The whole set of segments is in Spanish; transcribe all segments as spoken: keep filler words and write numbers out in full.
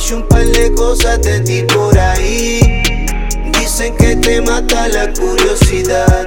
dicho un par de cosas de ti por ahí. Dicen que te mata la curiosidad,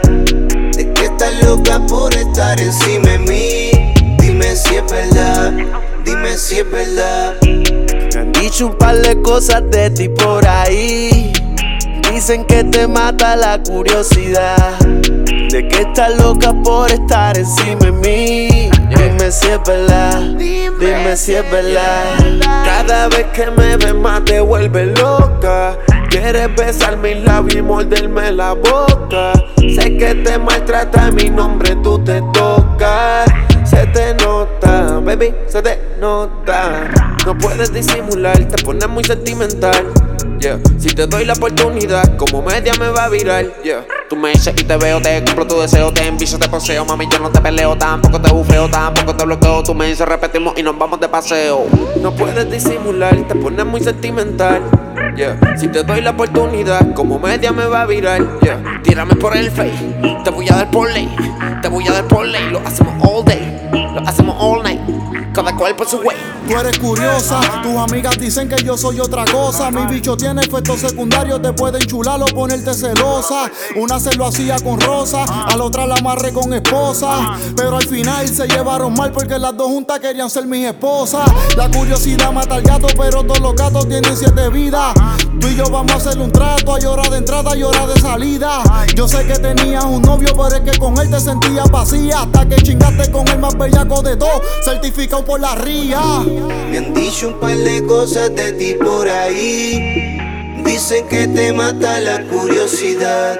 de que estás loca por estar encima de mí. Dime si es verdad, dime si es verdad. Me han dicho un par de cosas de ti por ahí. Dicen que te mata la curiosidad, de que estás loca por estar encima de mí. Dime si es verdad, dime si es verdad. Cada vez que me ves más te vuelves loca. Quieres besar mis labios y morderme la boca. Sé que te maltrata, mi nombre tú te tocas. Se te nota, baby, se te nota. No puedes disimular, te pones muy sentimental. Yeah. Si te doy la oportunidad, como media me va a virar. Yeah. Tú me dices y te veo, te cumplo tu deseo, te envicio, te poseo. Mami, yo no te peleo, tampoco te bufeo, tampoco te bloqueo. Tú me dices, repetimos y nos vamos de paseo. No puedes disimular, te pones muy sentimental. Yeah. Si te doy la oportunidad, como media me va a virar. Yeah. Tírame por el face, te voy a dar por ley, te voy a dar por ley. Lo hacemos all day, lo hacemos all night, cada cual por su way. Tú eres curiosa, tus amigas dicen que yo soy otra cosa. Mi bicho tiene efectos secundarios, te puede enchular o ponerte celosa. Una se lo hacía con Rosa, a la otra la amarré con esposa. Pero al final se llevaron mal porque las dos juntas querían ser mis esposas. La curiosidad mata al gato, pero todos los gatos tienen siete vidas. Tú y yo vamos a hacer un trato, hay hora de entrada y hora de salida. Yo sé que tenías un novio, pero es que con él te sentías vacía. Hasta que chingaste con el más bellaco de todo, certificado por la R I A. Me han dicho un par de cosas de ti por ahí. Dicen que te mata la curiosidad,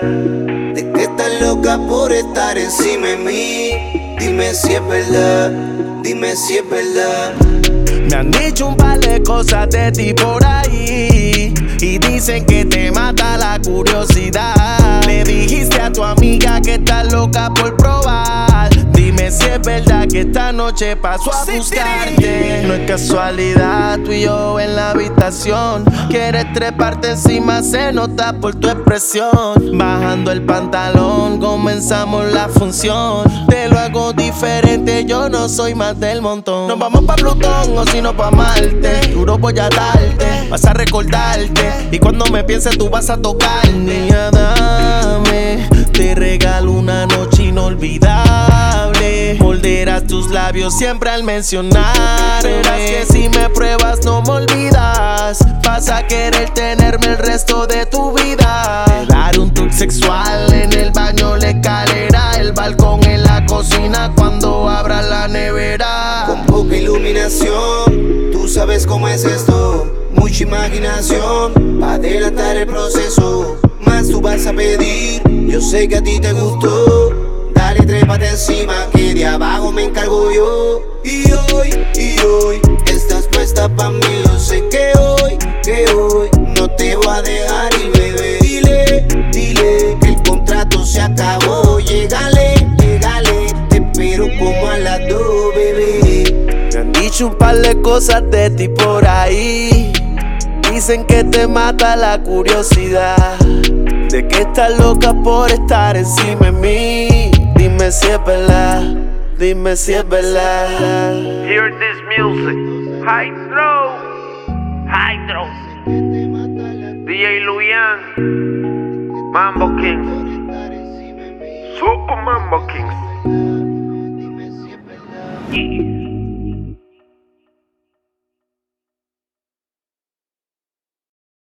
de que estás loca por estar encima de mí. Dime si es verdad, dime si es verdad. Me han dicho un par de cosas de ti por ahí, y dicen que te mata la curiosidad. Le dijiste a tu amiga que estás loca por probar. Dime si es verdad que esta noche paso a buscarte. No es casualidad, tú y yo en la habitación. Quieres treparte encima, se nota por tu expresión. Bajando el pantalón, comenzamos la función. Te lo hago diferente, yo no soy más del montón. Nos vamos pa' Plutón o si no pa' Marte. Duro voy a darte, vas a recordarte. Y cuando me pienses tú vas a tocar. Niña, dame, te regalo una noche inolvidable. Morderás tus labios siempre al mencionar. Verás que si me pruebas no me olvidas. Vas a querer tenerme el resto de tu vida. Te daré un tour sexual en el baño, la escalera, el balcón, en la cocina, cuando abra la nevera. Con poca iluminación, tú sabes cómo es esto. Mucha imaginación, pa' adelantar el proceso. Más tú vas a pedir, yo sé que a ti te gustó. Dale, trépate encima, que de abajo me encargo yo. Y hoy, y hoy, estás puesta pa' mí. Yo sé que hoy, que hoy, no te voy a dejar ir, bebé. Dile, dile, que el contrato se acabó. Llégale, llégale, te espero como a las dos, bebé. Me han dicho un par de cosas de ti por ahí. Dicen que te mata la curiosidad, de que estás loca por estar encima de mí. Dime si es verdad, dime si es verdad. Hear this music, Hydro, Hydro, D J Luyan, Mambo Kings, Super Mambo Kings.